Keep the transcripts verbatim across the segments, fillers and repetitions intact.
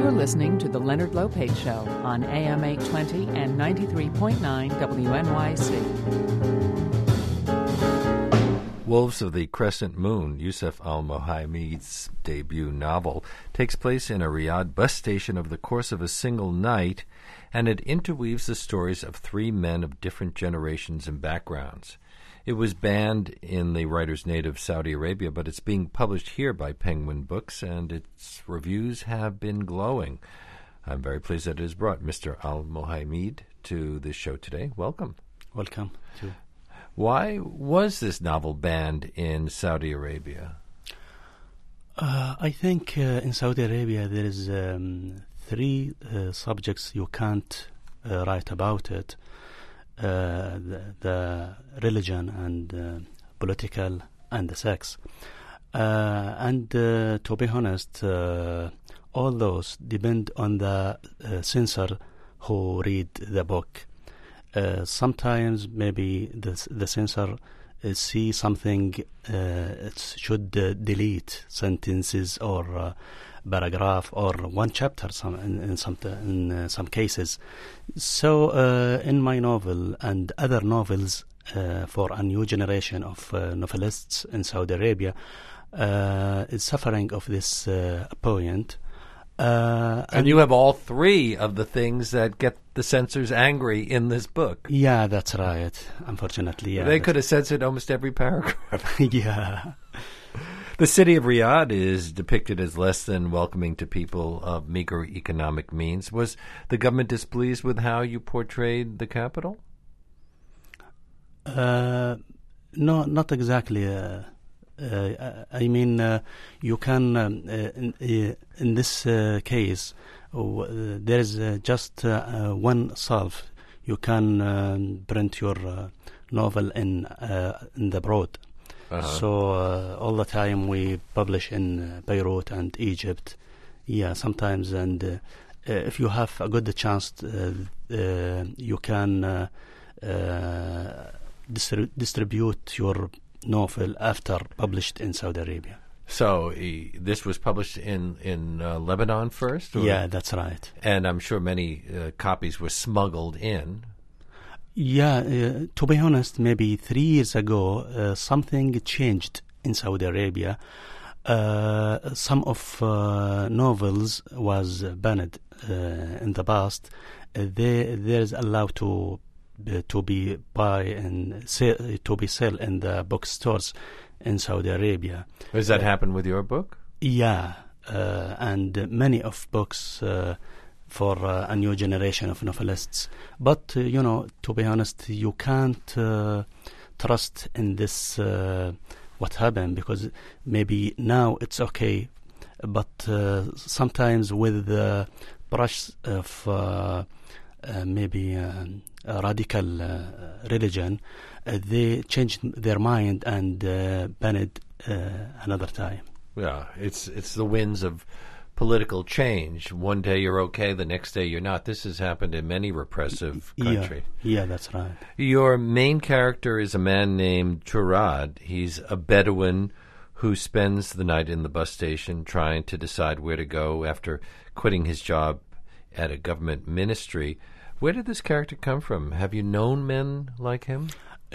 are listening to The Leonard Lopate Show on A M eight twenty and ninety-three point nine W N Y C. Wolves of the Crescent Moon, Yusuf al-Mohamed's debut novel, takes place in a Riyadh bus station over the course of a single night, and it interweaves the stories of three men of different generations and backgrounds. It was banned in the writer's native Saudi Arabia, but it's being published here by Penguin Books, and its reviews have been glowing. I'm very pleased that it has brought Mister al-Mohamed to this show today. Welcome. Welcome. Too. Why was this novel banned in Saudi Arabia? Uh, I think uh, in Saudi Arabia there is um, three uh, subjects you can't uh, write about it. Uh, the, the religion and uh, political and the sex. Uh, and uh, to be honest, uh, all those depend on the uh, censor who read the book. Uh, sometimes maybe the, the censor uh, see something, uh, it should uh, delete sentences or uh, paragraph or one chapter some in, in some in uh, some cases. So uh, in my novel and other novels uh, for a new generation of uh, novelists in Saudi Arabia uh, is suffering of this uh, point. Uh, and, and you have all three of the things that get the censors angry in this book. Yeah, that's right. Unfortunately, yeah. They could have censored almost every paragraph. Yeah. The city of Riyadh is depicted as less than welcoming to people of meager economic means. Was the government displeased with how you portrayed the capital? Uh, no, not exactly. Uh, uh, I mean, uh, you can, um, uh, in, uh, in this uh, case, uh, there is uh, just uh, uh, one solve. You can um, print your uh, novel in, uh, in the abroad. Uh-huh. So uh, all the time we publish in uh, Beirut and Egypt. Yeah, sometimes. And uh, uh, if you have a good chance, uh, uh, you can uh, uh, distri- distribute your novel after published in Saudi Arabia. So uh, this was published in, in uh, Lebanon first? Or? Yeah, that's right. And I'm sure many uh, copies were smuggled in. Yeah, uh, to be honest, maybe three years ago, uh, something changed in Saudi Arabia. Uh, some of uh, novels was banned uh, in the past. Uh, they there is allowed to uh, to be buy and sell, to be sell in the bookstores in Saudi Arabia. Does that uh, happen with your book? Yeah, uh, and many of books. Uh, for uh, a new generation of novelists. But, uh, you know, to be honest, you can't uh, trust in this, uh, what happened, because maybe now it's okay, but uh, sometimes with the brush of uh, uh, maybe uh, a radical uh, religion, uh, they changed their mind and uh, banned uh, another time. Yeah, it's it's the winds of political change. One day you're okay, the next day you're not. This has happened in many repressive countries. Yeah, yeah, that's right. Your main character is a man named Turad. He's a Bedouin who spends the night in the bus station trying to decide where to go after quitting his job at a government ministry. Where did this character come from? Have you known men like him?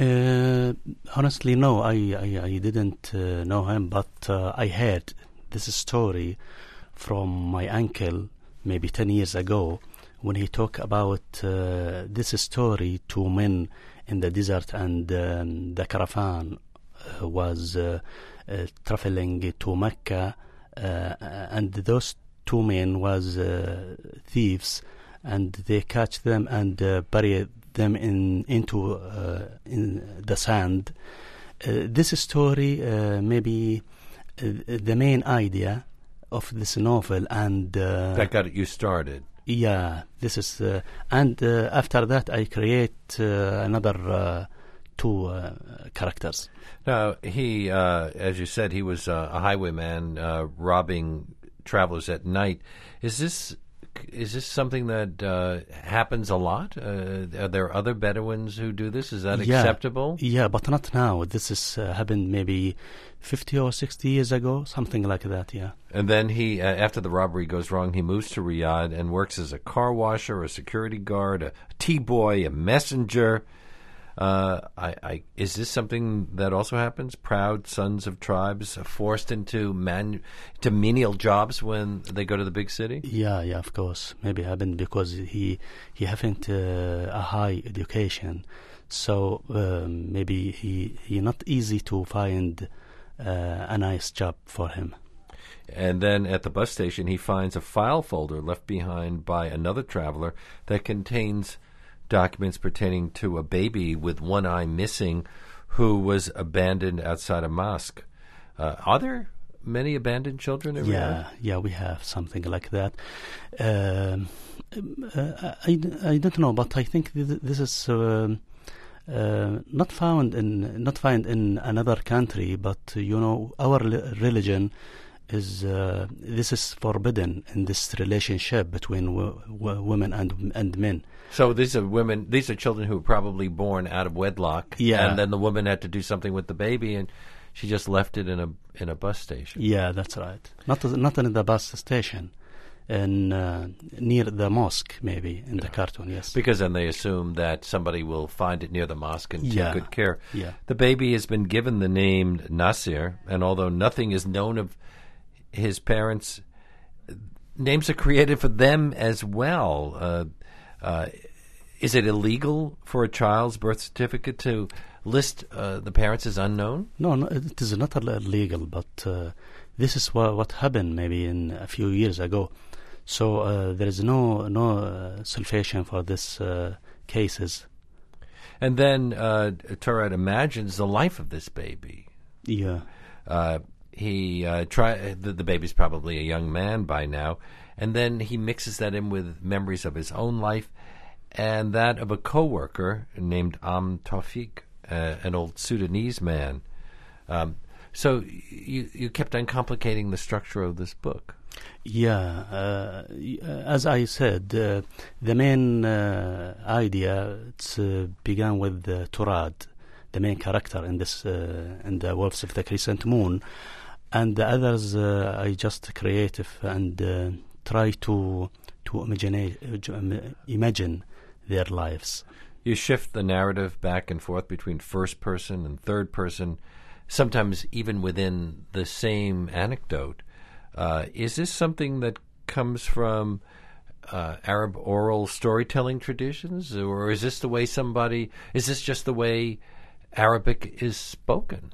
Uh, honestly, no. I, I, I didn't uh, know him, but uh, I heard this story from my uncle maybe ten years ago when he talked about uh, this story to men in the desert, and um, the caravan uh, was uh, uh, traveling to Mecca, uh, and those two men was uh, thieves, and they catch them and uh, bury them in into uh, in the sand. Uh, this story uh, maybe uh, the main idea of this novel, and uh, that got you started. Yeah, this is, uh, and uh, after that I create uh, another uh, two uh, characters. Now he, uh, as you said, he was uh, a highwayman uh, robbing travelers at night. Is this book, is this something that uh, happens a lot? Uh, are there other Bedouins who do this? Is that Yeah. acceptable? Yeah, but not now. This is uh, happened maybe fifty or sixty years ago, something like that, yeah. And then he, uh, after the robbery goes wrong, he moves to Riyadh and works as a car washer, a security guard, a tea boy, a messenger. Uh, I, I, is this something that also happens? Proud sons of tribes are forced into man, to menial jobs when they go to the big city? Yeah, yeah, of course. Maybe happened because he he haven't uh, a high education, so um, maybe he he not easy to find uh, a nice job for him. And then at the bus station, he finds a file folder left behind by another traveler that contains documents pertaining to a baby with one eye missing who was abandoned outside a mosque. Uh, are there many abandoned children in Yeah, Riyadh? yeah, we have something like that. Um, uh, I, I don't know, but I think th- this is um uh, not found in not found in another country. But uh, you know, our li- religion is uh, this is forbidden in this relationship between w- w- women and and men. So these are women, these are children who were probably born out of wedlock. Yeah. And then the woman had to do something with the baby, and she just left it in a in a bus station. Yeah, that's right. Not not in the bus station, in uh, near the mosque, maybe in the cartoon. Yes. Because then they assume that somebody will find it near the mosque and Yeah. take good care. Yeah. The baby has been given the name Nasir, and although nothing is known of his parents, names are created for them as well. Uh, uh, is it illegal for a child's birth certificate to list uh, the parents as unknown? No, no, it is not illegal, but uh, this is wha- what happened maybe in a few years ago. So uh, there is no no uh, solution for this uh, cases. And then uh, Turad imagines the life of this baby. Yeah, Uh, he uh, try the, the baby's probably a young man by now, and then he mixes that in with memories of his own life and that of a coworker named Am Tawfiq, uh, an old Sudanese man. Um, so you you kept on complicating the structure of this book. yeah. Uh, y- uh, as I said, uh, the main uh, idea it's, uh, began with uh, Turad, the main character in this uh, in the Wolves of the Crescent Moon, and the others uh, I just creative and uh, try to to imagine imagine their lives. You shift the narrative back and forth between first person and third person, sometimes even within the same anecdote. Uh, is this something that comes from uh, Arab oral storytelling traditions, or is this the way somebody? Is this just the way Arabic is spoken?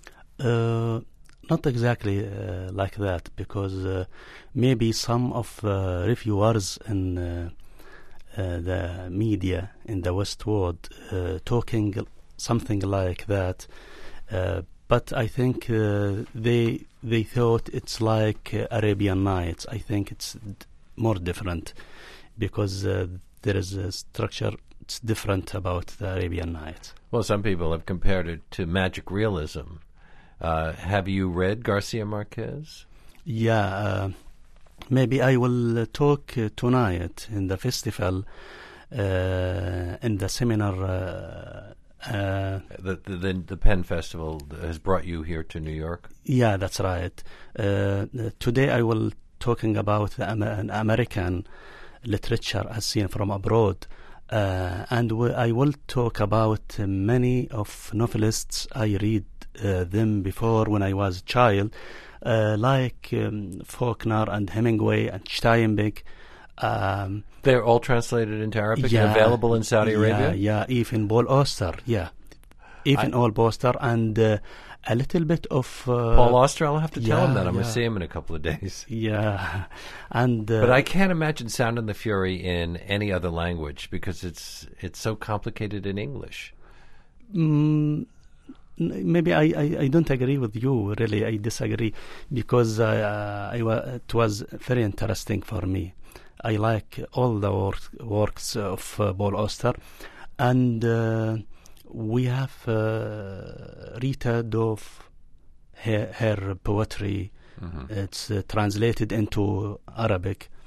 Uh, not exactly uh, like that, because uh, maybe some of uh, reviewers in uh, uh, the media in the West world uh, talking something like that, uh, but I think uh, they they thought it's like uh, Arabian Nights. I think it's d- more different because uh, there is a structure. It's different about the Arabian Nights. Well, some people have compared it to magic realism. Uh, have you read Garcia Marquez? Yeah, uh, maybe I will uh, talk uh, tonight in the festival, uh, in the seminar. Uh, uh, The, the the the Penn Festival has brought you here to New York. yeah, that's right. Uh, uh, today I will talking about the Am- an American literature as seen from abroad, uh, and w- I will talk about uh, many of novelists I read uh, them before when I was a child, uh, like um, Faulkner and Hemingway and Steinbeck. Um, They're all translated into Arabic yeah, and available in Saudi yeah, Arabia? Yeah, even Paul Auster, yeah. Even I- Paul Auster and uh, a little bit of... Uh, Paul Auster, I'll have to tell him yeah, that. I'm going to yeah. see him in a couple of days. Yeah, and... Uh, But I can't imagine Sound and the Fury in any other language because it's it's so complicated in English. Mm, n- maybe I, I, I don't agree with you, really. I disagree because I, uh, I wa- it was very interesting for me. I like all the work, works of uh, Paul Auster, and uh, we have uh, read of her, her poetry. Mhm. It's uh, translated into Arabic.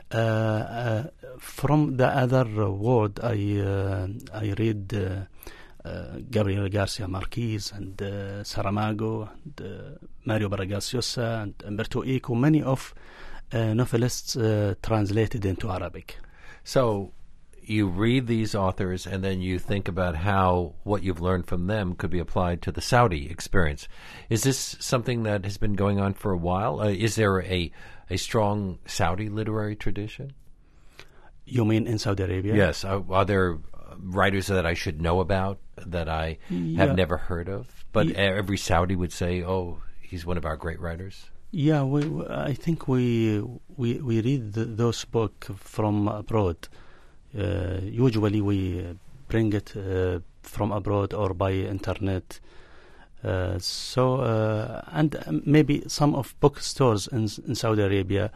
Uh, uh, from the other world, I uh, I read uh, uh, Gabriel Garcia Marquez and uh, Saramago and uh, Mario Vargas Llosa and Umberto Eco, many of uh, novelists uh, translated into Arabic. So you read these authors and then you think about how what you've learned from them could be applied to the Saudi experience. Is this something that has been going on for a while? Uh, is there a a strong Saudi literary tradition? You mean in Saudi Arabia? Yes. Are, are there writers that I should know about that I Yeah. have never heard of? But Ye- every Saudi would say, oh, he's one of our great writers. Yeah, we, we- I think we we we read th- those books from abroad. Uh, usually, we uh, bring it uh, from abroad or by internet. Uh, so, uh, and um, maybe some of bookstores in in Saudi Arabia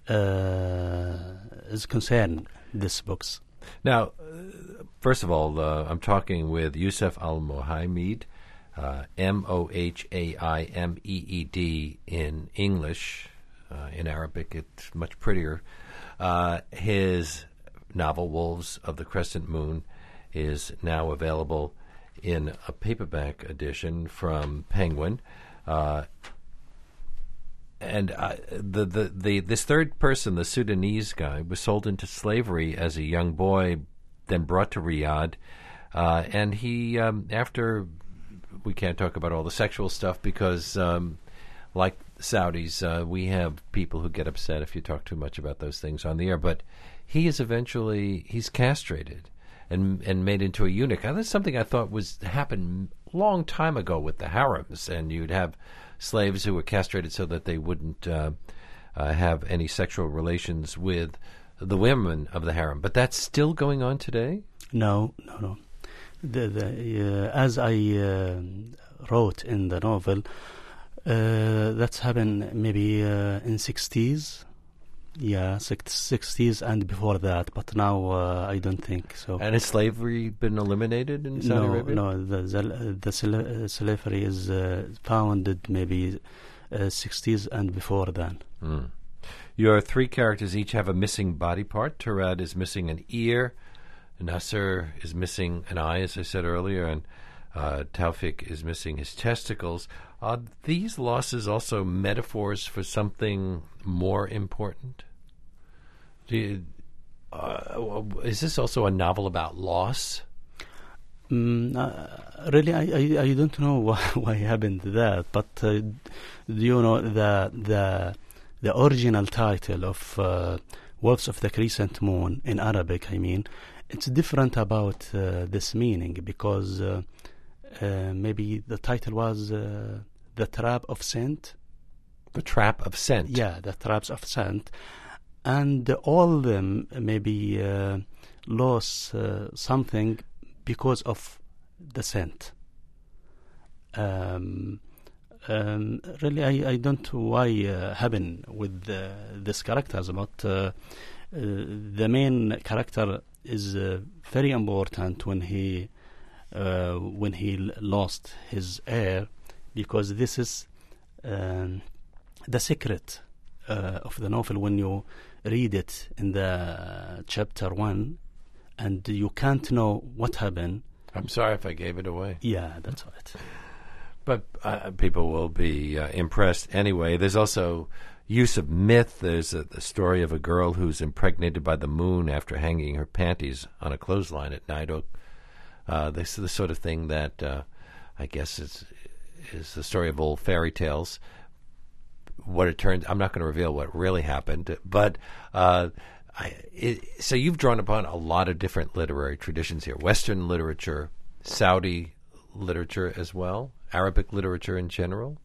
uh, is concerned these books. Now, uh, first of all, uh, I'm talking with Youssef Al-Mohamed, uh, M O H A I M E E D in English. Uh, in Arabic, it's much prettier. Uh, his novel, Wolves of the Crescent Moon, is now available in a paperback edition from Penguin. Uh, and uh, the, the, the this third person, the Sudanese guy, was sold into slavery as a young boy, then brought to Riyadh. Uh, and he, um, after, we can't talk about all the sexual stuff because, um, like Saudis, uh, we have people who get upset if you talk too much about those things on the air. But he is eventually, he's castrated and and made into a eunuch. And that's something I thought was happened a long time ago with the harems, and you'd have slaves who were castrated so that they wouldn't uh, uh, have any sexual relations with the women of the harem. But that's still going on today? No, no, no. The, the, uh, as I uh, wrote in the novel, uh, that's happened maybe uh, in sixties. Yeah, six, sixties and before that, but now uh, I don't think so. And has slavery been eliminated in Saudi no, Arabia? no, the the, the sla- uh, slavery is uh, founded maybe uh, sixties and before then. Mm. Your three characters each have a missing body part. Turad is missing an ear. Nasser is missing an eye, as I said earlier, and uh, Taufik is missing his testicles. Are these losses also metaphors for something more important? Do you, uh, is this also a novel about loss? Mm, uh, really, I, I I don't know why, why happened that, but uh, do you know the the the original title of uh, Wolves of the Crescent Moon in Arabic? I mean, it's different about uh, this meaning because uh, uh, maybe the title was uh, The Trap of Scent. The Trap of Scent. Yeah, The Traps of Scent. And all of them maybe uh, lost uh, something because of the scent. Um, um, really, I, I don't know why uh, happen with uh, these characters, but uh, uh, the main character is uh, very important when he uh, when he l- lost his heir, because this is um, the secret uh, of the novel when you read it in the chapter one, and you can't know what happened. I'm sorry if I gave it away. Yeah, that's right. But uh, people will be uh, impressed anyway. There's also use of myth. There's a, the story of a girl who's impregnated by the moon after hanging her panties on a clothesline at night. Uh, this is the sort of thing that uh, I guess is is the story of old fairy tales. What it turns, I'm not going to reveal what really happened, but uh, I, it, so you've drawn upon a lot of different literary traditions here: Western literature, Saudi literature as well, Arabic literature in general.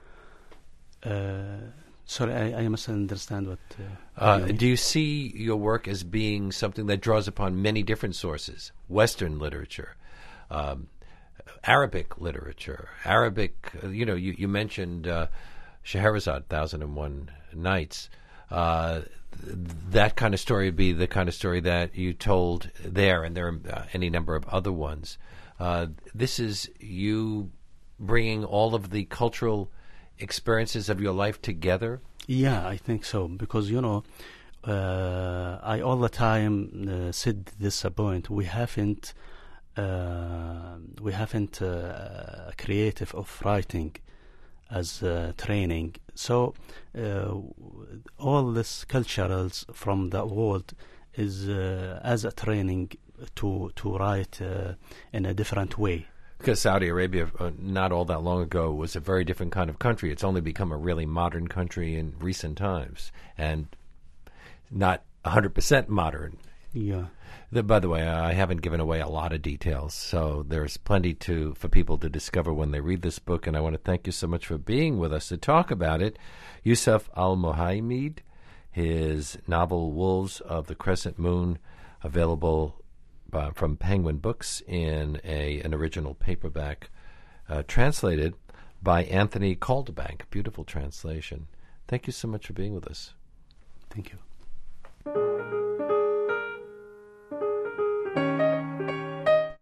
Uh, sorry, I, I must understand what. Uh, Uh, you mean. do you see your work as being something that draws upon many different sources? Western literature, um, Arabic literature, Arabic. Uh, you know, you, you mentioned uh, Scheherazade, Thousand and One Nights. Uh, th- that kind of story would be the kind of story that you told there, and there are uh, any number of other ones. Uh, this is you bringing all of the cultural experiences of your life together. Yeah, I think so, because you know, uh, I all the time uh, said this point. We haven't uh, we haven't uh, creative of writing as uh, training. So uh, all this culturals from the world is uh, as a training to to write uh, in a different way. Because Saudi Arabia, uh, not all that long ago, was a very different kind of country. It's only become a really modern country in recent times, and not one hundred percent modern. Yeah. The, by the way, I haven't given away a lot of details, so there's plenty to for people to discover when they read this book, and I want to thank you so much for being with us to talk about it. Yousef Al-Mohamed, his novel Wolves of the Crescent Moon, available uh, from Penguin Books in a an original paperback, uh, translated by Anthony Calderbank. Beautiful translation. Thank you so much for being with us. Thank you.